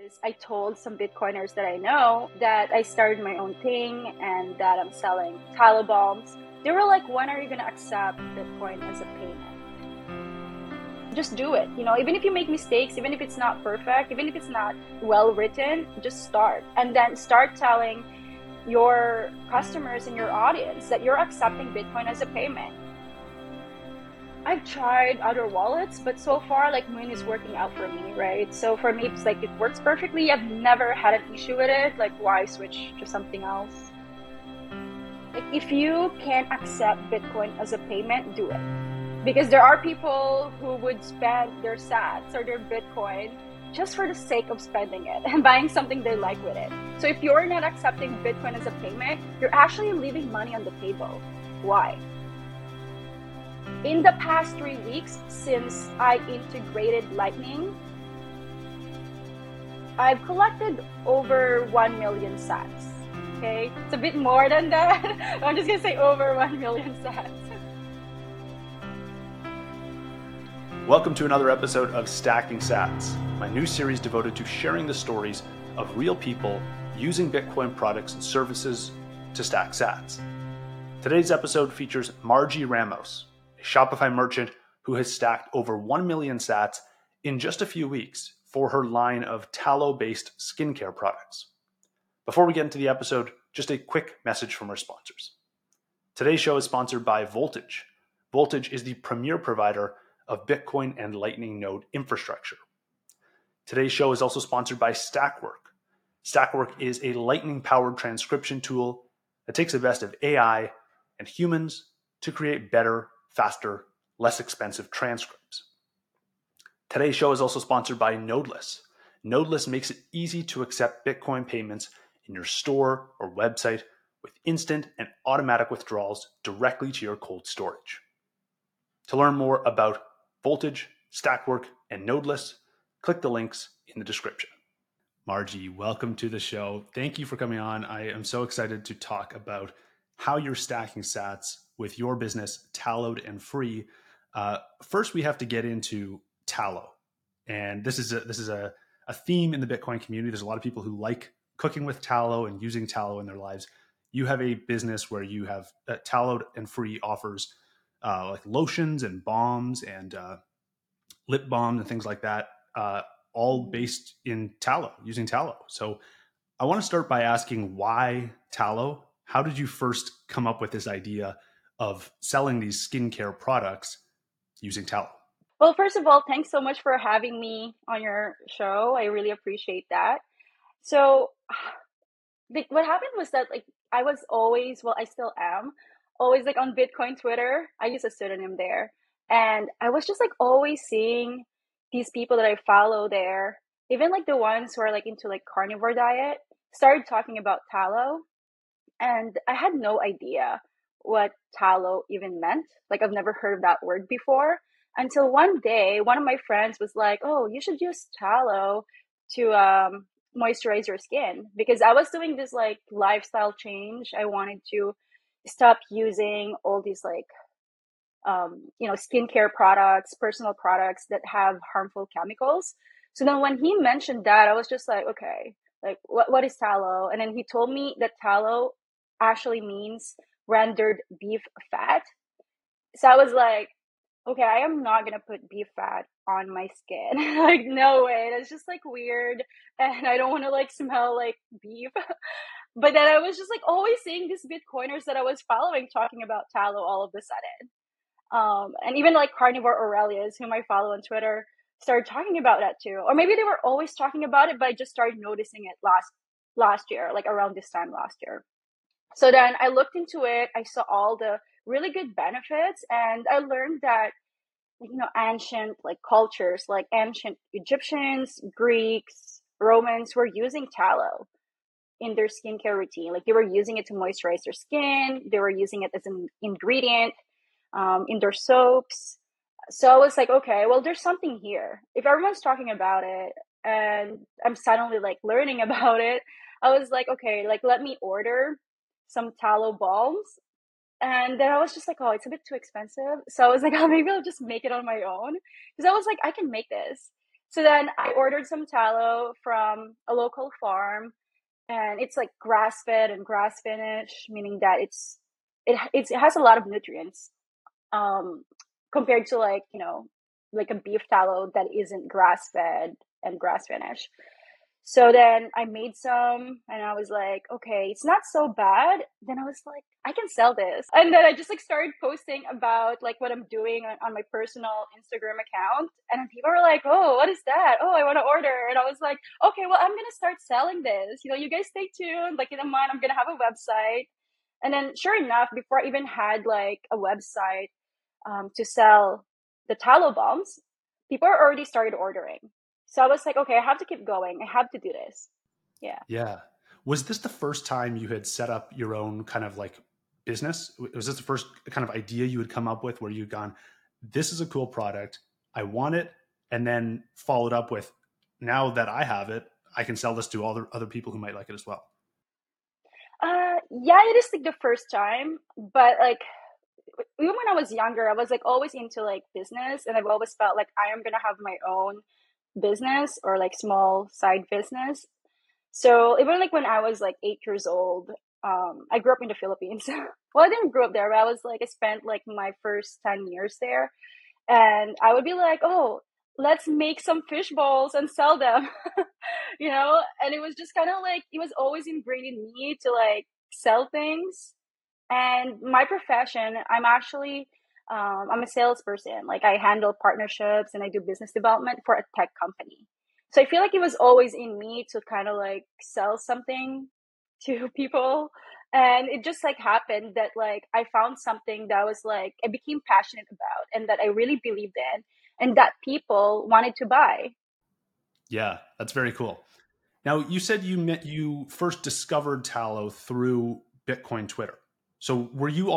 is I told some Bitcoiners that I know that I started my own thing and that I'm selling tallow bombs. They were like, when are you going to accept Bitcoin as a payment? Just do it. Even if you make mistakes, even if it's not perfect, even if it's not well written, just start. And then start telling your customers and your audience that you're accepting Bitcoin as a payment. I've tried other wallets, but so far, Moon is working out for me, right? So for me, it's it works perfectly. I've never had an issue with it. Why switch to something else? If you can't accept Bitcoin as a payment, do it. Because there are people who would spend their sats or their Bitcoin just for the sake of spending it and buying something they like with it. So if you're not accepting Bitcoin as a payment, you're actually leaving money on the table. Why? In the past 3 weeks, since I integrated Lightning, I've collected over 1 million sats. Okay? It's a bit more than that. I'm just going to say over 1 million sats. Welcome to another episode of Stacking Sats, my new series devoted to sharing the stories of real people using Bitcoin products and services to stack sats. Today's episode features Margie Ramos, a Shopify merchant who has stacked over 1 million sats in just a few weeks for her line of tallow-based skincare products. Before we get into the episode, just a quick message from our sponsors. Today's show is sponsored by Voltage. Voltage is the premier provider of Bitcoin and Lightning node infrastructure. Today's show is also sponsored by Stackwork. Stackwork is a Lightning-powered transcription tool that takes the best of AI and humans to create better, faster, less expensive transcripts. Today's show is also sponsored by Nodeless. Nodeless makes it easy to accept Bitcoin payments in your store or website with instant and automatic withdrawals directly to your cold storage. To learn more about Voltage, Stackwork, and Nodeless, click the links in the description. Margie, welcome to the show. Thank you for coming on. I am so excited to talk about how you're stacking sats with your business, Tallowed and Free. First, we have to get into tallow, and this is a theme in the Bitcoin community. There's a lot of people who like cooking with tallow and using tallow in their lives. You have a business where you have Tallowed and Free offers like lotions and balms and lip balms and things like that, all based in tallow, using tallow. So I want to start by asking, why tallow? How did you first come up with this idea of selling these skincare products using tallow? Well, first of all, thanks so much for having me on your show. I really appreciate that. So what happened was that I was always, well, I still am always on Bitcoin Twitter. I use a pseudonym there. And I was just always seeing these people that I follow there, even the ones who are into carnivore diet, started talking about tallow. And I had no idea what tallow even meant. I've never heard of that word before until one day, one of my friends was like, oh, you should use tallow to moisturize your skin, because I was doing this lifestyle change. I wanted to stop using all these skincare products, personal products that have harmful chemicals. So then when he mentioned that, I was just like, okay, what is tallow? And then he told me that tallow actually means rendered beef fat. So I was like, okay, I am not gonna put beef fat on my skin. No way. That's just weird, and I don't want to smell like beef. But then I was just always seeing these Bitcoiners that I was following talking about tallow all of a sudden. And even Carnivore Aurelius, whom I follow on Twitter, started talking about that too. Or maybe they were always talking about it, but I just started noticing it last year, around this time last year. So then I looked into it. I saw all the really good benefits, and I learned that ancient cultures, ancient Egyptians, Greeks, Romans, were using tallow in their skincare routine. They were using it to moisturize their skin. They were using it as an ingredient in their soaps. So I was like, okay, well, there's something here. If everyone's talking about it and I'm suddenly learning about it, I was like, okay, let me order some tallow balms. And then I was just like, oh, it's a bit too expensive. So I was like, oh, maybe I'll just make it on my own. Because I was like, I can make this. So then I ordered some tallow from a local farm, and it's like grass fed and grass finished, meaning that it has a lot of nutrients, um, compared to like, like a beef tallow that isn't grass fed and grass finished. So then I made some and I was like, okay, it's not so bad. Then I was like, I can sell this. And then I just like started posting about like what I'm doing on my personal Instagram account. And then people were like, oh, what is that? Oh, I want to order. And I was like, okay, well, I'm going to start selling this. You guys stay tuned. Like in a month, I'm going to have a website. And then sure enough, before I even had like a website to sell the tallow bombs, people are already started ordering. So I was like, okay, I have to keep going. I have to do this. Yeah. Yeah. Was this the first time you had set up your own kind of like business? Was this the first kind of idea you had come up with where you'd gone, this is a cool product, I want it, and then followed up with, now that I have it, I can sell this to all the other people who might like it as well? Yeah, it is like the first time, but like even when I was younger, I was like always into like business, and I've always felt like I am gonna have my own business or like small side business. So even like when I was like 8 years old, I grew up in the Philippines. Well, I didn't grow up there, but I was like I spent like my first 10 years there, and I would be like, oh, let's make some fish balls and sell them, And it was just kind of like it was always ingrained in me to like sell things. And my profession, I'm a salesperson. Like I handle partnerships and I do business development for a tech company. So I feel like it was always in me to kind of like sell something to people. And it just like happened that like I found something that was like I became passionate about and that I really believed in and that people wanted to buy. Yeah, that's very cool. Now, you said you first discovered Tallow through Bitcoin Twitter. So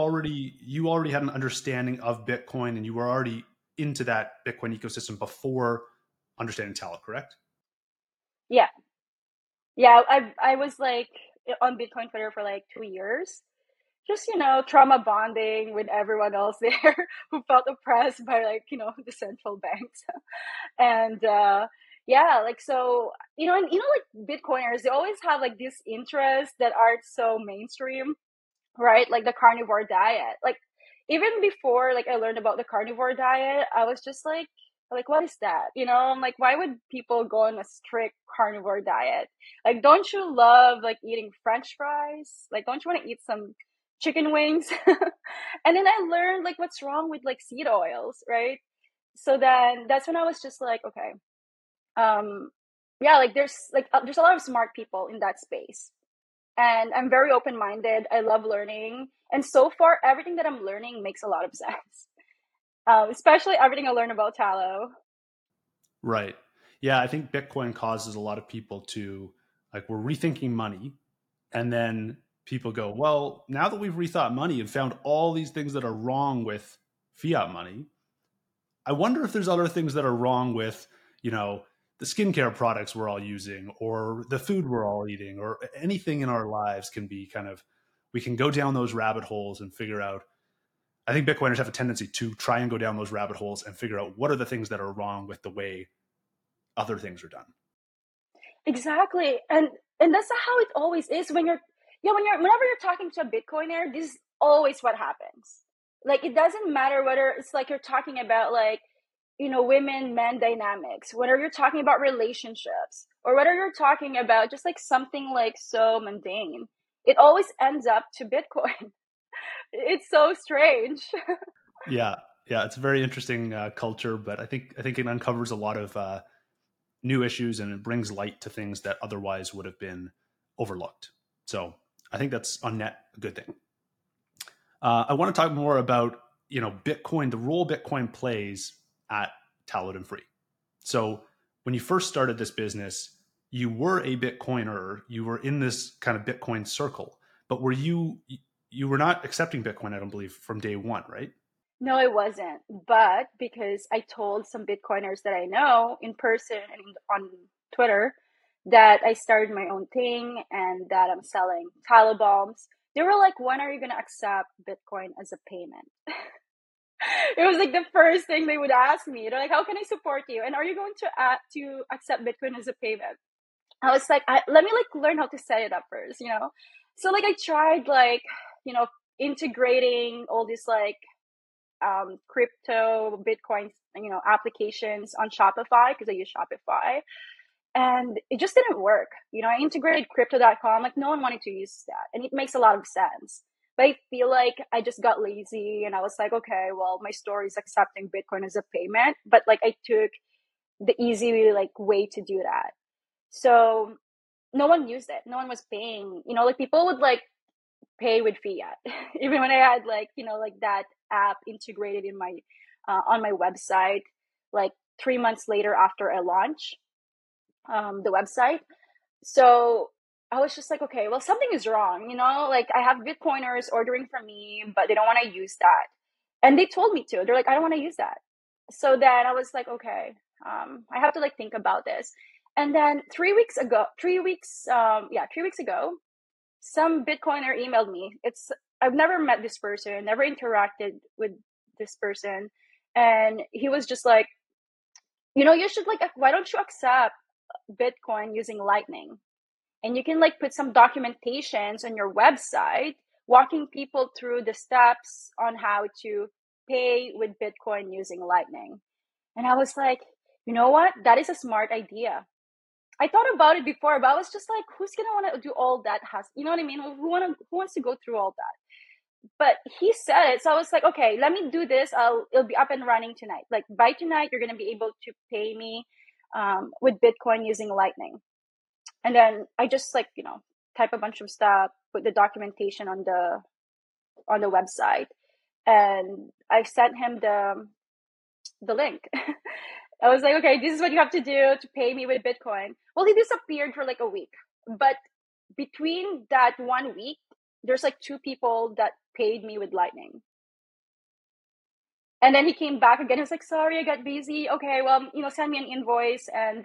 you already had an understanding of Bitcoin and you were already into that Bitcoin ecosystem before understanding Tallow, correct? Yeah. Yeah, I was like on Bitcoin Twitter for like 2 years, just trauma bonding with everyone else there who felt oppressed by like the central banks. And yeah, like so and like Bitcoiners, they always have like these interests that aren't so mainstream, right? Like the carnivore diet. Like even before like I learned about the carnivore diet, I was just like what is that? I'm like, why would people go on a strict carnivore diet? Like, don't you love like eating French fries? Like, don't you want to eat some chicken wings? And then I learned like what's wrong with like seed oils, right? So then that's when I was just like, okay, um, yeah, like there's a lot of smart people in that space, and I'm very open minded. I love learning, and so far everything that I'm learning makes a lot of sense. Especially everything I learned about tallow. Right. Yeah, I think Bitcoin causes a lot of people to like we're rethinking money and then people go, well, now that we've rethought money and found all these things that are wrong with fiat money, I wonder if there's other things that are wrong with, you know, the skincare products we're all using or the food we're all eating or anything in our lives can be kind of, we can go down those rabbit holes and figure out. I think Bitcoiners have a tendency to try and go down those rabbit holes and figure out what are the things that are wrong with the way other things are done. Exactly, and that's how it always is when you're yeah whenever you're talking to a Bitcoiner, this is always what happens. Like it doesn't matter whether it's like you're talking about like women men dynamics, whether you're talking about relationships, or whether you're talking about just like something like so mundane, it always ends up to Bitcoin. It's so strange. Yeah, yeah, it's a very interesting culture, but I think it uncovers a lot of new issues and it brings light to things that otherwise would have been overlooked. So I think that's on net a good thing. I want to talk more about Bitcoin, the role Bitcoin plays at Taladin Free. So when you first started this business, you were a Bitcoiner, you were in this kind of Bitcoin circle, but you were not accepting Bitcoin, I don't believe, from day one, right? No, it wasn't. But because I told some Bitcoiners that I know in person and on Twitter that I started my own thing and that I'm selling tallow bombs, they were like, when are you going to accept Bitcoin as a payment? It was like the first thing they would ask me. They're like, "How can I support you? And are you going to accept Bitcoin as a payment?" I was like, let me like learn how to set it up first, you know? So like I tried like, you know, integrating all these like crypto, Bitcoin, you know, applications on Shopify because I use Shopify. And it just didn't work. You know, I integrated crypto.com, like no one wanted to use that. And it makes a lot of sense. But I feel like I just got lazy and I was like, okay, well, my store is accepting Bitcoin as a payment. But like I took the easy like way to do that. So no one used it. No one was paying. You know, like people would like pay with fiat, even when I had like you know like that app integrated in my on my website. Like 3 months later after I launch the website, so I was just like, okay, well something is wrong. You know, like I have Bitcoiners ordering from me, but they don't want to use that, and they told me to. They're like, I don't want to use that. So then I was like, okay, I have to like think about this. And then 3 weeks ago, 3 weeks, 3 weeks ago, some Bitcoiner emailed me. I've never met this person, never interacted with this person, and he was just like, you know, you should like, why don't you accept Bitcoin using Lightning? And you can like put some documentations on your website, walking people through the steps on how to pay with Bitcoin using Lightning. And I was like, you know what? That is a smart idea. I thought about it before, but I was just like, who's gonna want to do all that? You know what I mean? Who wants to go through all that? But he said it, so I was like, okay, let me do this. It'll be up and running tonight. Like by tonight, you're gonna be able to pay me with Bitcoin using Lightning. And then I just like you know type a bunch of stuff, put the documentation on the website, and I sent him the link. I was like, okay, this is what you have to do to pay me with Bitcoin. Well, he disappeared for like a week. But between that 1 week, there's like two people that paid me with Lightning. And then he came back again. He was like, sorry, I got busy. Okay, well, you know, send me an invoice and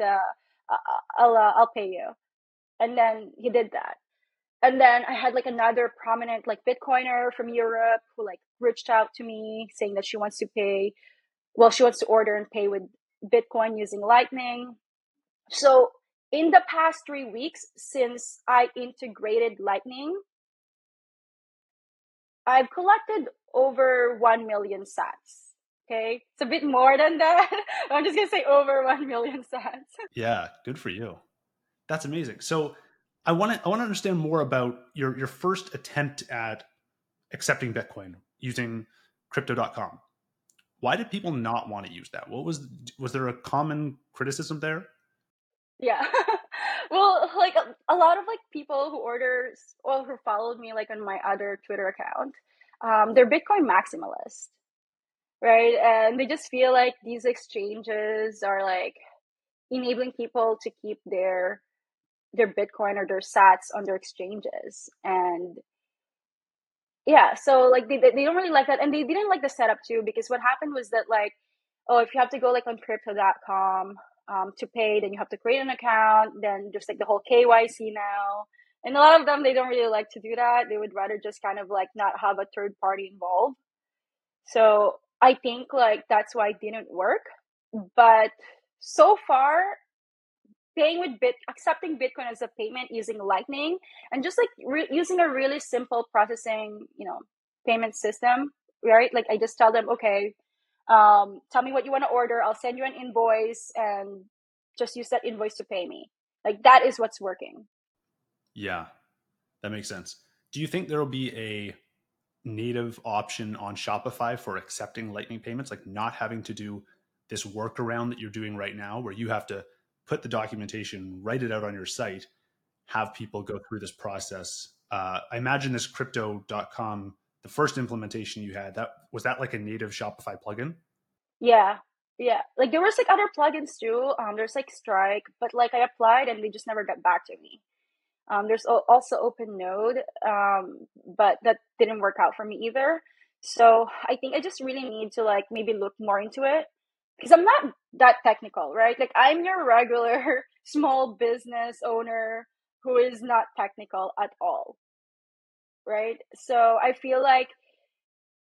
I'll pay you. And then he did that. And then I had like another prominent like Bitcoiner from Europe who like reached out to me saying that she wants to pay. Well, she wants to order and pay with Bitcoin using Lightning. So in the past 3 weeks, since I integrated Lightning, I've collected over 1 million sats. Okay. It's a bit more than that. I'm just going to say over 1 million sats. Yeah, good for you. That's amazing. So I want to understand more about your first attempt at accepting Bitcoin using crypto.com. Why did people not want to use that? Was there a common criticism there? Yeah. Well, like a lot of like people who orders or who followed me like on my other Twitter account, they're Bitcoin maximalists, right? And they just feel like these exchanges are like enabling people to keep their Bitcoin or their Sats on their exchanges. And yeah, so like they don't really like that, and they didn't like the setup too because what happened was that like, oh, if you have to go like on crypto.com to pay, then you have to create an account, then just like the whole KYC now. And a lot of them, they don't really like to do that. They would rather just kind of like not have a third party involved. So I think like that's why it didn't work. But so far, paying with accepting Bitcoin as a payment using Lightning, and just like using a really simple processing, you know, payment system, right? Like I just tell them, okay, tell me what you want to order. I'll send you an invoice and just use that invoice to pay me. Like that is what's working. Yeah, that makes sense. Do you think there will be a native option on Shopify for accepting Lightning payments, like not having to do this workaround that you're doing right now, where you have to put the documentation, write it out on your site, have people go through this process? I imagine this crypto.com, the first implementation you had, that was that like a native Shopify plugin? Yeah. Yeah. Like there was like other plugins too. There's like Strike, but like I applied and they just never got back to me. There's also OpenNode, but that didn't work out for me either. So I think I just really need to like maybe look more into it because I'm not that technical, right? Like I'm your regular small business owner who is not technical at all, right? So I feel like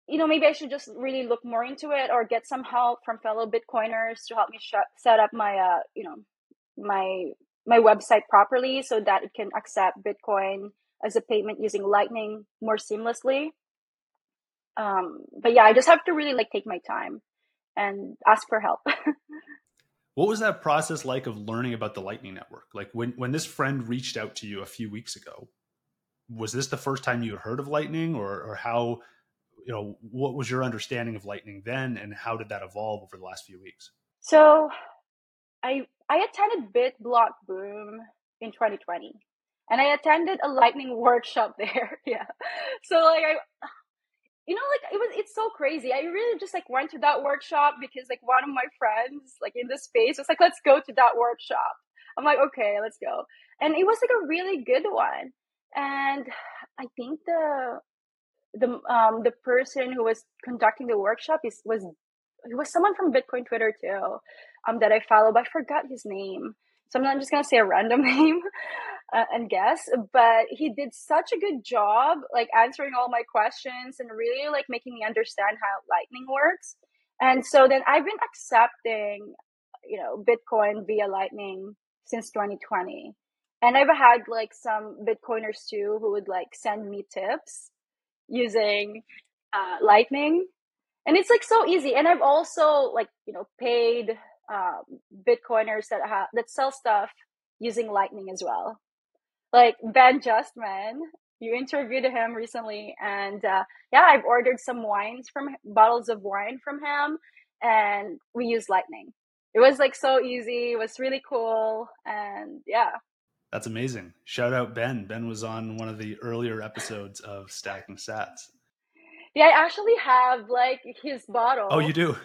maybe I should just really look more into it or get some help from fellow Bitcoiners to help me set up my, my my website properly so that it can accept Bitcoin as a payment using Lightning more seamlessly. But yeah, I just have to really like take my time and ask for help. What was that process like of learning about the Lightning Network? Like when this friend reached out to you a few weeks ago, was this the first time you had heard of Lightning, or how, what was your understanding of Lightning then, and how did that evolve over the last few weeks? So I attended BitBlock Boom in 2020, and I attended a Lightning workshop there. Yeah, so like like it's so crazy. I really just like went to that workshop because like one of my friends like in the space was like, let's go to that workshop. I'm like, okay, let's go. And it was like a really good one. And I think the person who was conducting the workshop was someone from Bitcoin Twitter too, that I follow, but I forgot his name. So I'm not just gonna say a random name and guess, but he did such a good job, like answering all my questions and really like making me understand how Lightning works. And so then I've been accepting, Bitcoin via Lightning since 2020. And I've had like some Bitcoiners too who would like send me tips using Lightning, and it's like so easy. And I've also like paid Bitcoiners that sell stuff using Lightning as well. Like Ben Justman, you interviewed him recently, and yeah, I've ordered some bottles of wine from him, and we use Lightning. It was like so easy. It was really cool, and yeah. That's amazing. Shout out Ben. Ben was on one of the earlier episodes of Stacking Sats. Yeah, I actually have like his Oh, you bottle. do?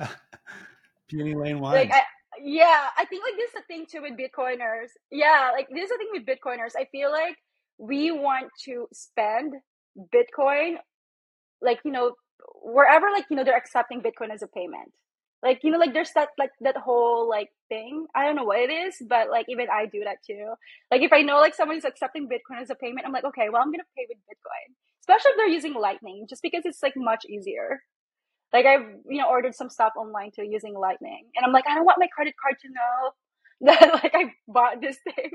Peony Lane Like Wines. yeah, I think like this is the thing too with Bitcoiners. Yeah, like this is the thing with Bitcoiners. I feel like we want to spend Bitcoin, like wherever, like they're accepting Bitcoin as a payment. Like like there's that whole like thing. I don't know what it is, but like even I do that too. Like if I know like someone's accepting Bitcoin as a payment, I'm like, okay, well I'm gonna pay with Bitcoin, especially if they're using Lightning, just because it's like much easier. Like I've ordered some stuff online too using Lightning, and I'm like, I don't want my credit card to know that like I bought this thing,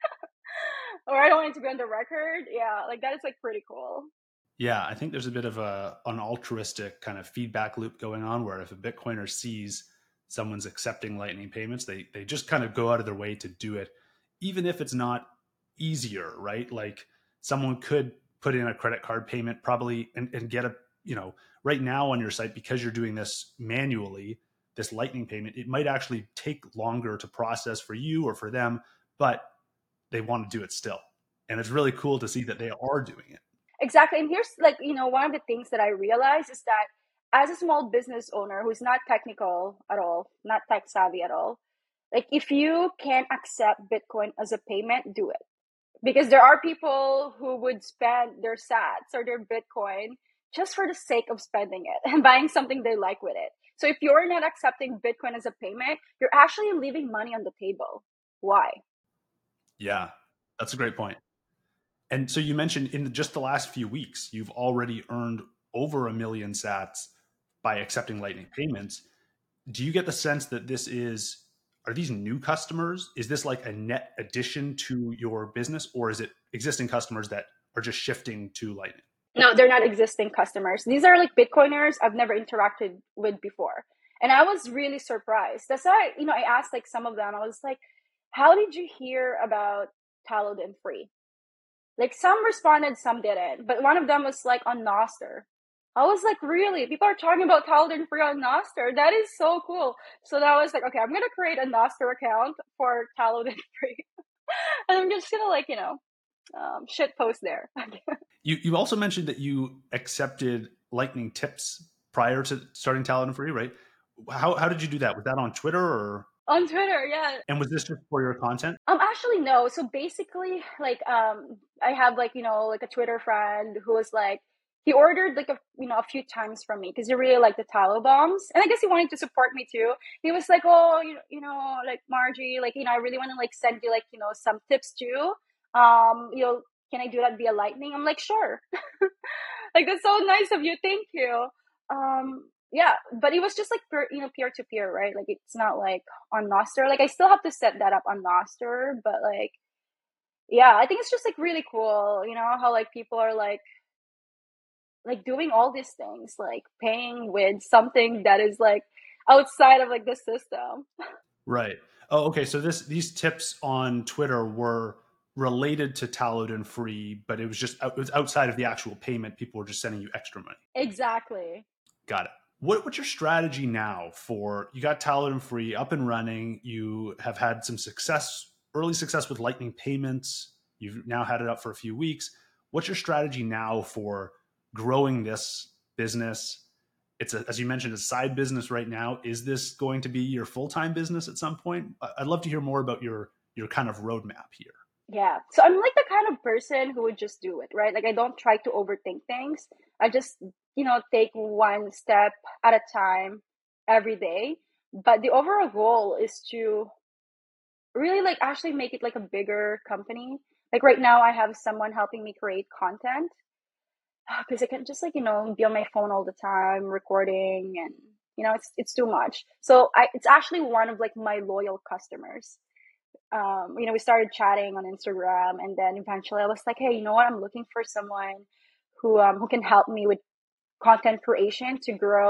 or I don't want it to be on the record. Yeah, like that is like pretty cool. Yeah, I think there's a bit of an altruistic kind of feedback loop going on, where if a Bitcoiner sees someone's accepting Lightning payments, they just kind of go out of their way to do it, even if it's not easier, right? Like someone could put in a credit card payment probably and get a, right now on your site, because you're doing this manually, this Lightning payment, it might actually take longer to process for you or for them, but they want to do it still. And it's really cool to see that they are doing it. Exactly. And here's like, one of the things that I realized is that as a small business owner who's not technical at all, not tech savvy at all, like if you can accept Bitcoin as a payment, do it. Because there are people who would spend their sats or their Bitcoin just for the sake of spending it and buying something they like with it. So if you're not accepting Bitcoin as a payment, you're actually leaving money on the table. Why? Yeah, that's a great point. And so you mentioned in just the last few weeks, you've already earned over 1 million sats by accepting Lightning payments. Do you get the sense that are these new customers? Is this like a net addition to your business, or is it existing customers that are just shifting to Lightning? No, they're not existing customers. These are like Bitcoiners I've never interacted with before. And I was really surprised. That's why, I asked like some of them, I was like, how did you hear about Talod and Free? Like some responded, some didn't. But one of them was like on Nostr. I was like, really? People are talking about Talod and Free on Nostr. That is so cool. So then I was like, okay, I'm gonna create a Nostr account for Talod and Free. And I'm just gonna like, shit post there. You also mentioned that you accepted Lightning tips prior to starting Talon and Free, right? How did you do that? Was that on Twitter or? On Twitter, yeah. And was this just for your content? Actually no. So basically, like, I have like, like a Twitter friend who was like, he ordered like a few times from me because he really liked the tallow bombs, and I guess he wanted to support me too. He was like, oh, like Margie, like, I really want to like send you like, some tips too. Can I do that via Lightning? I'm like, sure. Like, that's so nice of you. Thank you. Yeah, but it was just like peer to peer, right? Like, it's not like on Nostr. Like, I still have to set that up on Nostr, but like, yeah, I think it's just like really cool, how like people are like doing all these things, like paying with something that is like outside of like the system. Right. Oh, okay. So these tips on Twitter were related to Talodin Free, but it was outside of the actual payment. People were just sending you extra money. Exactly. Got it. What's your strategy now for you got Talodin Free up and running? You have had some early success with Lightning payments. You've now had it up for a few weeks. What's your strategy now for growing this business? As you mentioned, a side business right now. Is this going to be your full-time business at some point? I'd love to hear more about your kind of roadmap here. Yeah. So I'm like the kind of person who would just do it, right? Like, I don't try to overthink things. I just, take one step at a time every day. But the overall goal is to really like actually make it like a bigger company. Like right now I have someone helping me create content because I can't just like, be on my phone all the time recording, and it's too much. So it's actually one of like my loyal customers. We started chatting on Instagram, and then eventually I was like, hey, you know what? I'm looking for someone who can help me with content creation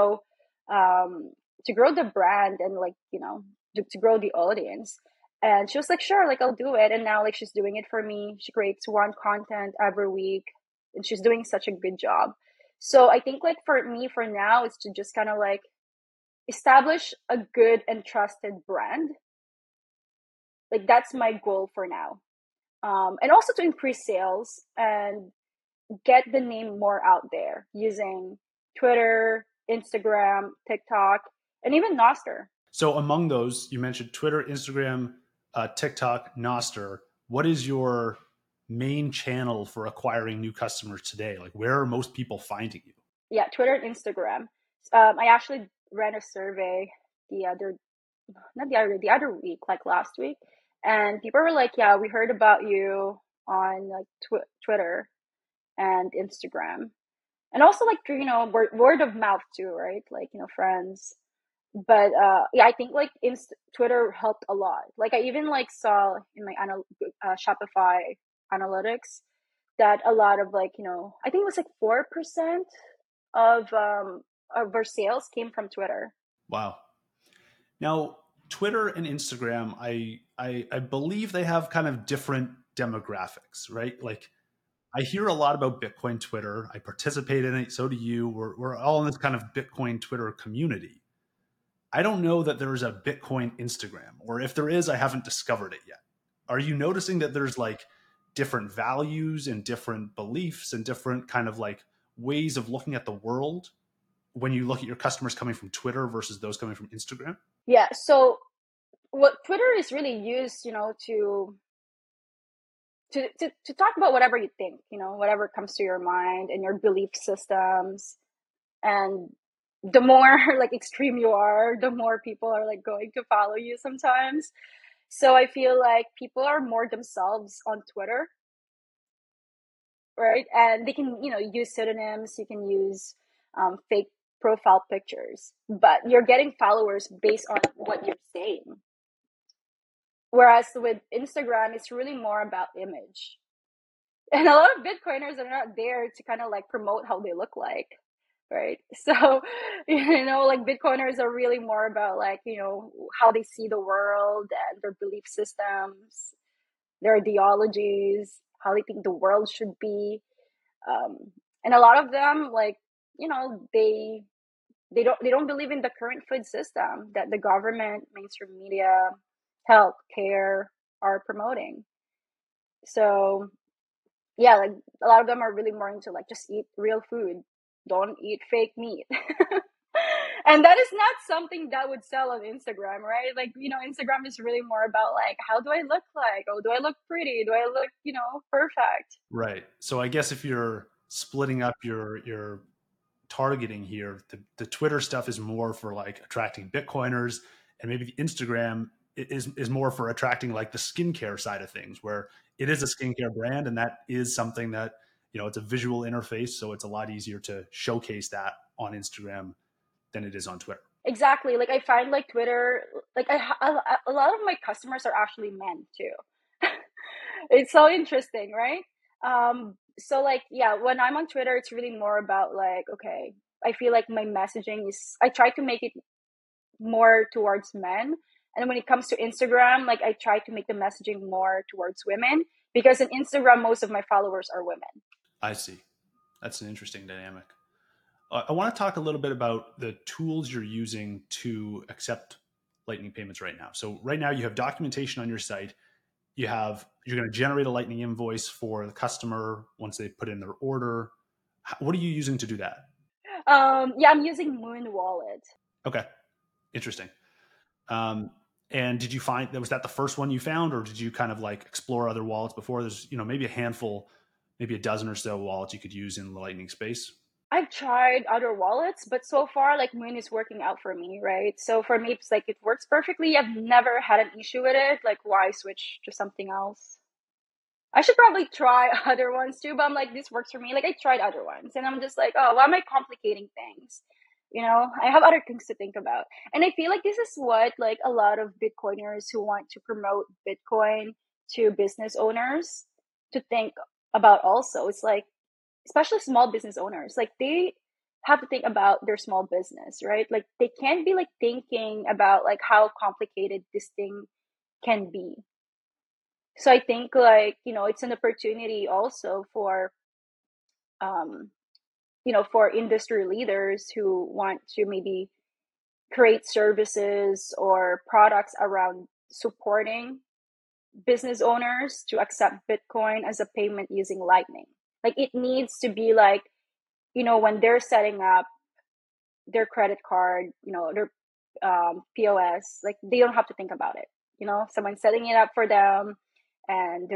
to grow the brand, and like, to grow the audience. And she was like, sure, like I'll do it. And now like she's doing it for me. She creates one content every week, and she's doing such a good job. So I think like for me for now, it's to just kind of like establish a good and trusted brand. Like that's my goal for now. And also to increase sales and get the name more out there using Twitter, Instagram, TikTok, and even Nostr. So among those, you mentioned Twitter, Instagram, TikTok, Nostr. What is your main channel for acquiring new customers today? Like, where are most people finding you? Yeah, Twitter and Instagram. I actually ran a survey the other, not the other week, like last week, and people were like, "Yeah, we heard about you on like Twitter and Instagram, and also like word of mouth too, right? Like friends." But yeah, I think like Twitter helped a lot. Like I even like saw in my Shopify analytics that a lot of like I think it was like 4% of our sales came from Twitter. Wow. Now, Twitter and Instagram, I believe they have kind of different demographics, right? Like I hear a lot about Bitcoin Twitter. I participate in it. So do you. We're all in this kind of Bitcoin Twitter community. I don't know that there's a Bitcoin Instagram, or if there is, I haven't discovered it yet. Are you noticing that there's like different values and different beliefs and different kind of like ways of looking at the world when you look at your customers coming from Twitter versus those coming from Instagram? Yeah. So what Twitter is really used, to talk about whatever you think, whatever comes to your mind and your belief systems. And the more like extreme you are, the more people are like going to follow you sometimes. So I feel like people are more themselves on Twitter, right? And they can, use pseudonyms, you can use fake profile pictures, but you're getting followers based on what you're saying. Whereas with Instagram, it's really more about image. And a lot of Bitcoiners are not there to kind of like promote how they look like, right? So, like Bitcoiners are really more about like, how they see the world and their belief systems, their ideologies, how they think the world should be. Um, and a lot of them, like, they don't believe in the current food system that the government, mainstream media, health care are promoting. So yeah, like a lot of them are really more into like just eat real food, don't eat fake meat. And that is not something that would sell on Instagram, right? Like, Instagram is really more about like, how do I look like? Oh, do I look pretty? Do I look, perfect? Right. So I guess if you're splitting up your targeting here, the Twitter stuff is more for like attracting Bitcoiners, and maybe the Instagram is more for attracting like the skincare side of things, where it is a skincare brand, and that is something that it's a visual interface, so it's a lot easier to showcase that on Instagram than it is on Twitter. Exactly. Like I find like Twitter, like a lot of my customers are actually men too. It's so interesting, right? So like, yeah, when I'm on Twitter, it's really more about like, okay, I feel like my messaging is, I try to make it more towards men. And when it comes to Instagram, like I try to make the messaging more towards women, because in Instagram, most of my followers are women. I see. That's an interesting dynamic. I want to talk a little bit about the tools you're using to accept Lightning payments right now. So right now you have documentation on your site. You're going to generate a Lightning invoice for the customer once they put in their order. What are you using to do that? Yeah, I'm using Moon Wallet. Okay. Interesting. And did you find that, was that the first one you found, or did you kind of like explore other wallets before? There's, maybe a handful, maybe a dozen or so wallets you could use in the Lightning space. I've tried other wallets, but so far, like Moon is working out for me, right? So for me, it's like it works perfectly. I've never had an issue with it. Like, why switch to something else? I should probably try other ones too, but I'm like, this works for me. Like, I tried other ones, and I'm just like, oh, why am I complicating things? I have other things to think about. And I feel like this is what, like, a lot of Bitcoiners who want to promote Bitcoin to business owners to think about also. It's like, especially small business owners, like they have to think about their small business, right? Like they can't be like thinking about like how complicated this thing can be. So I think like, it's an opportunity also for um for industry leaders who want to maybe create services or products around supporting business owners to accept Bitcoin as a payment using Lightning. Like it needs to be like, when they're setting up their credit card, their POS, like they don't have to think about it. Someone's setting it up for them, and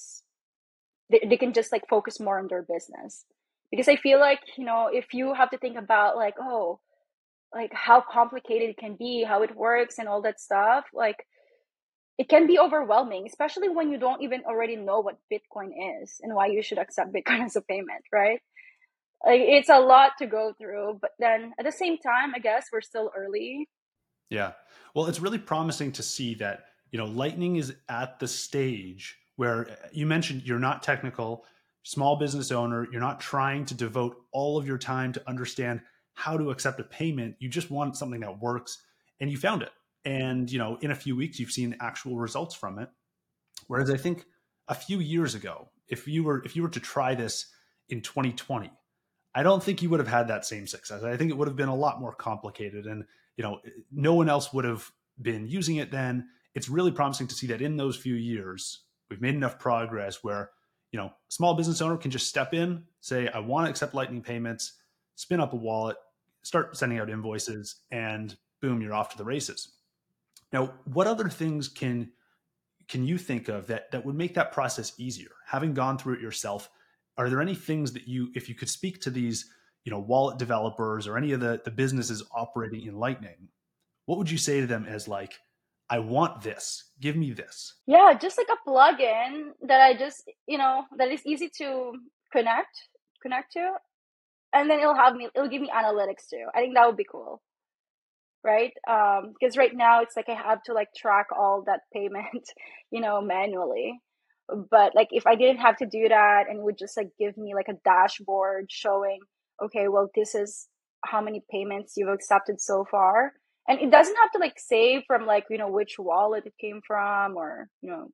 they can just like focus more on their business. Because I feel like, if you have to think about like, oh, like how complicated it can be, how it works and all that stuff, like it can be overwhelming, especially when you don't even already know what Bitcoin is and why you should accept Bitcoin as a payment, right? Like it's a lot to go through, but then at the same time, I guess we're still early. Yeah. Well, it's really promising to see that, Lightning is at the stage where you mentioned you're not technical, small business owner, you're not trying to devote all of your time to understand how to accept a payment. You just want something that works, and you found it. And, in a few weeks, you've seen actual results from it. Whereas I think a few years ago, if you were to try this in 2020, I don't think you would have had that same success. I think it would have been a lot more complicated, and no one else would have been using it then. It's really promising to see that in those few years, we've made enough progress where small business owner can just step in, say, I want to accept Lightning payments, spin up a wallet, start sending out invoices, and boom, you're off to the races. Now, what other things can you think of that would make that process easier? Having gone through it yourself, are there any things that if you could speak to these, wallet developers or any of the businesses operating in Lightning, what would you say to them as like, I want this, give me this? Yeah, just like a plugin that I just, that is easy to connect to, and then it'll give me analytics too. I think that would be cool. Right? Because right now it's like I have to like track all that payment, manually. But like if I didn't have to do that, and it would just like give me like a dashboard showing, okay, well, this is how many payments you've accepted so far. And it doesn't have to like say from like, which wallet it came from, or,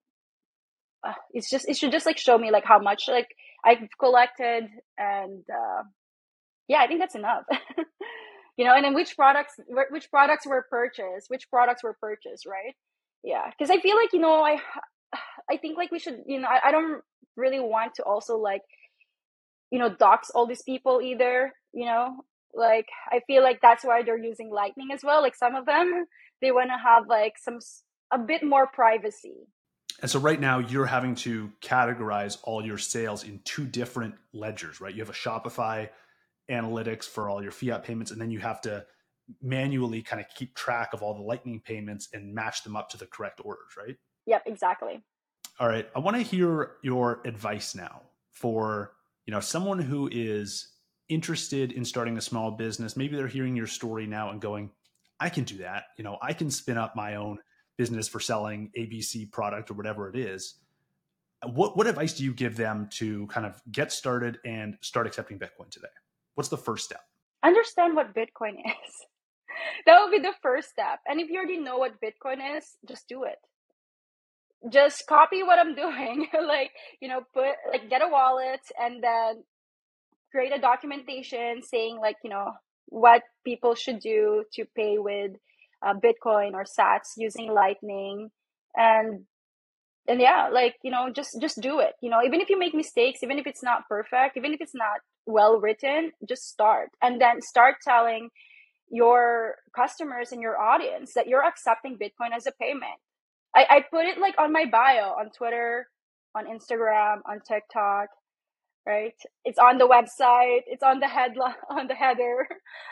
it should just like show me like how much like I've collected, and yeah, I think that's enough. And then which products were purchased, right? Yeah, because I feel like, I think like we should, I don't really want to also like, dox all these people either. Like I feel like that's why they're using Lightning as well. Like some of them, they want to have like a bit more privacy. And so right now you're having to categorize all your sales in two different ledgers, right? You have a Shopify analytics for all your fiat payments, and then you have to manually kind of keep track of all the Lightning payments and match them up to the correct orders, right? Yep, exactly. All right. I want to hear your advice now for Someone who is interested in starting a small business, maybe they're hearing your story now and going, I can do that. I can spin up my own business for selling ABC product or whatever it is. What advice do you give them to kind of get started and start accepting Bitcoin today? What's the first step? Understand what Bitcoin is. That would be the first step. And if you already know what Bitcoin is, just do it. Just copy what I'm doing. Get a wallet and then create a documentation saying what people should do to pay with Bitcoin or Sats using Lightning. And yeah, just do it. Even if you make mistakes, even if it's not perfect, even if it's not well written, just start. And then start telling your customers and your audience that you're accepting Bitcoin as a payment. I put it on my bio on Twitter, on Instagram, on TikTok, right? It's on the website. It's on the headline, on the header.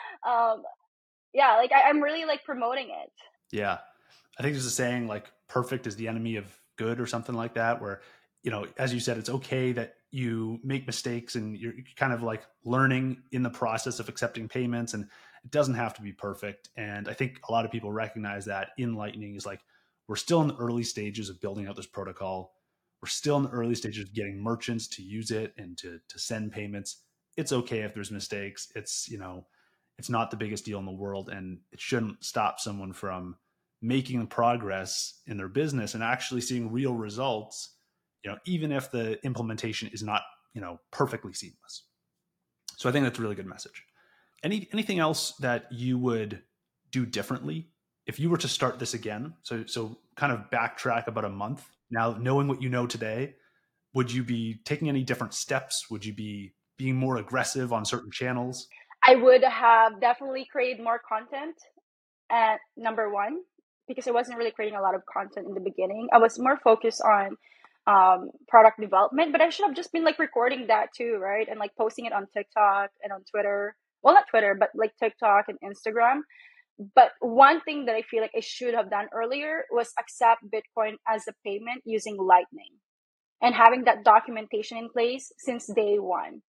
I'm really promoting it. Yeah. I think there's a saying perfect is the enemy of good or something like that, where, as you said, it's okay that you make mistakes and you're kind of learning in the process of accepting payments, and it doesn't have to be perfect. And I think a lot of people recognize that in Lightning is we're still in the early stages of building out this protocol. We're still in the early stages of getting merchants to use it and to send payments. It's okay if there's mistakes. It's not the biggest deal in the world, and it shouldn't stop someone from making progress in their business and actually seeing real results, even if the implementation is not, perfectly seamless. So I think that's a really good message. Anything else that you would do differently if you were to start this again? So kind of backtrack about a month. Now, knowing what you know today, would you be taking any different steps? Would you be being more aggressive on certain channels? I would have definitely created more content at number one, because I wasn't really creating a lot of content in the beginning. I was more focused on product development, but I should have just been recording that too, right? And posting it on TikTok and on Twitter. Well, not Twitter, but TikTok and Instagram. But one thing that I feel I should have done earlier was accept Bitcoin as a payment using Lightning and having that documentation in place since day one.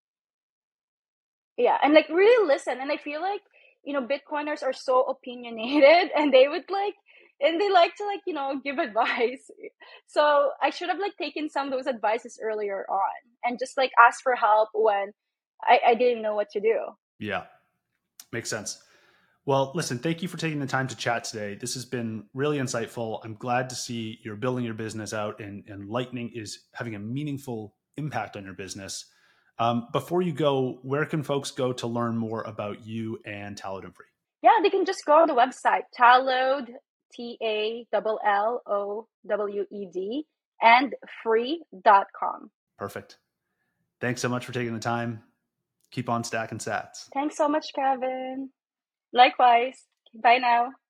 Yeah, and really listen. And I feel Bitcoiners are so opinionated, and they would and they like to give advice. So I should have taken some of those advices earlier on and just ask for help when I didn't know what to do. Yeah, makes sense. Well, listen, thank you for taking the time to chat today. This has been really insightful. I'm glad to see you're building your business out and Lightning is having a meaningful impact on your business. Before you go, where can folks go to learn more about you and Tallowed and Free? Yeah, they can just go on the website, Tallowed, TALLOWED, and free.com. Perfect. Thanks so much for taking the time. Keep on stacking sats. Thanks so much, Kevin. Likewise. Bye now.